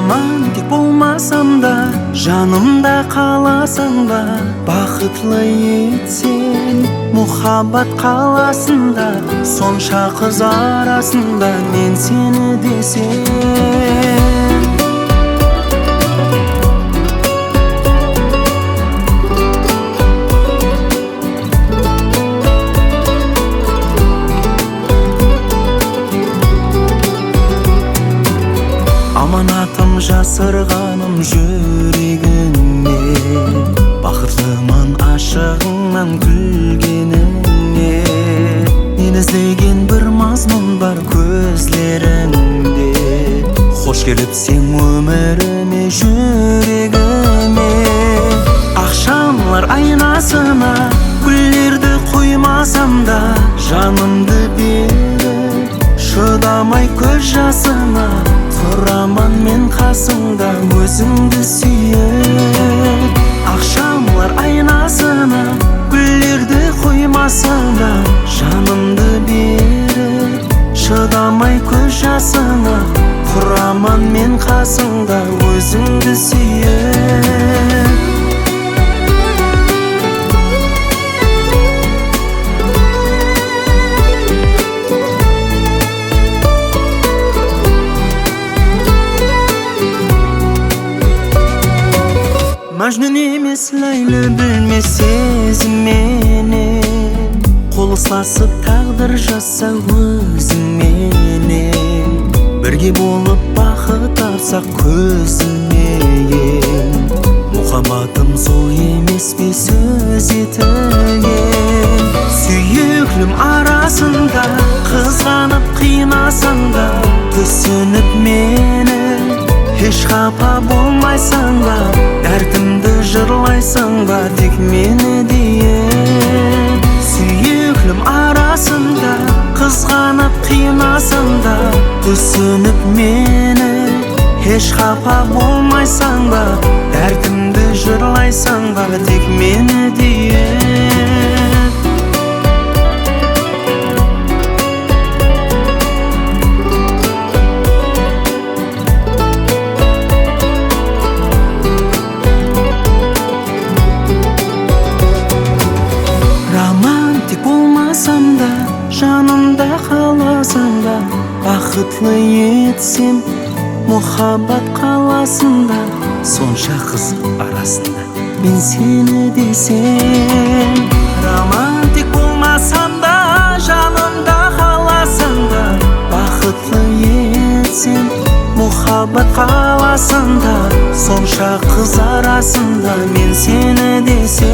Романтик болмасам да, жанымда қаласың ба? Бақытлы етсем, мұхаббат қаласында, сонша қыз арасында мен сені десем. Аманатым жасырғаным жүрегіңе, бақытлымын ашығыңнан күлгеніңе. Мен іздеген бір мазмұн бар көздеріңде, хош келіпсің өміріме, жүрегіме. Ақшамлар айнасына гүлдерді қоймасам да, жанымды беріп шыдамай көз жасына, тұрамын мен қасыңда өзіңді сүйіп. Ақшамлар айнасына гүлдерді қоймасаңда, жанымды беріп шыдамай көз жасына, тұрамын мен қасыңда өзіңді сүйіп. Мәжнүн емес Ләйлі білмес сезімменен, қол ұстасып тағдыр жазса өзіңменен, бірге болып бақыт тапсақ көзіңнен. Мұхаббатым сол емес пе сөз етілген? Сүйеклім арасында қызғанып қинасаң да, түсініп мені еш қапа болмайсың ба? Дәртімді жырлайсың ба тек мені дейін? Сүйеклім арасында қызғанып қинасаң да, түсініп мені еш қапа болмайсың ба? Дәртімді жырлайсың ба тек мені дейін? Болмасам да, жанымда қаласың ба? Бақытлы етсем, мұхаббат қаласында, сонша қыз арасында мен сені десем. Романтик болмасам да, жанымда қаласың ба? Бақытлы етсем, мұхаббат қаласында, сонша қыз арасында мен сені десем.